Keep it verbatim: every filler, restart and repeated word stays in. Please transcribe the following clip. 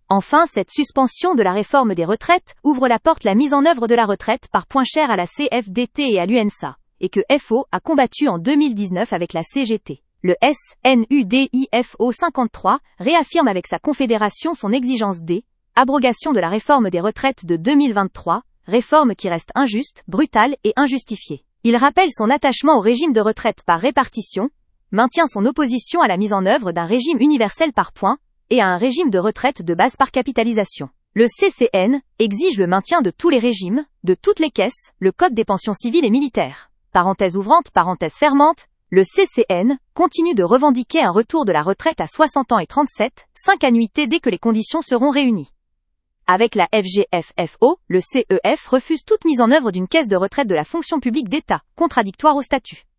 Enfin, cette suspension de la réforme des retraites ouvre la porte à la mise en œuvre de la retraite par points chers à la C F D T et à l'U N S A, et que F O a combattu en deux mille dix-neuf avec la C G T. Le S N U D I F O cinquante-trois réaffirme avec sa confédération son exigence D, abrogation de la réforme des retraites de deux mille vingt-trois, réforme qui reste injuste, brutale et injustifiée. Il rappelle son attachement au régime de retraite par répartition, maintient son opposition à la mise en œuvre d'un régime universel par points, et à un régime de retraite de base par capitalisation. Le C C N exige le maintien de tous les régimes, de toutes les caisses, le Code des pensions civiles et militaires. Parenthèse ouvrante, parenthèse fermante, le C C N continue de revendiquer un retour de la retraite à soixante ans et trente-sept, cinq annuités dès que les conditions seront réunies. Avec la F G F F O, le C E F refuse toute mise en œuvre d'une caisse de retraite de la fonction publique d'État, contradictoire au statut.